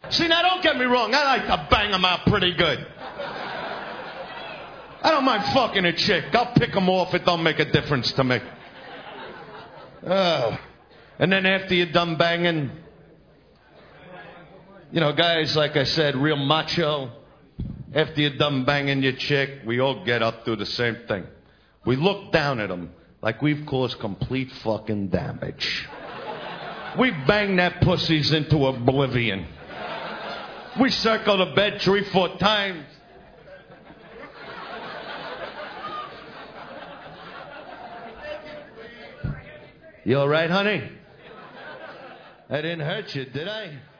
See, now don't get me wrong. I like to bang them out pretty good. I don't mind fucking a chick. I'll pick them off. It don't make a difference to me. And then after you're done banging, you know, guys, like I said, real macho. After you're done banging your chick, we all get up, do the same thing. We look down at them like we've caused complete fucking damage. We bang that pussies into oblivion. We circle the bed 3-4 times. You all right, honey? I didn't hurt you, did I?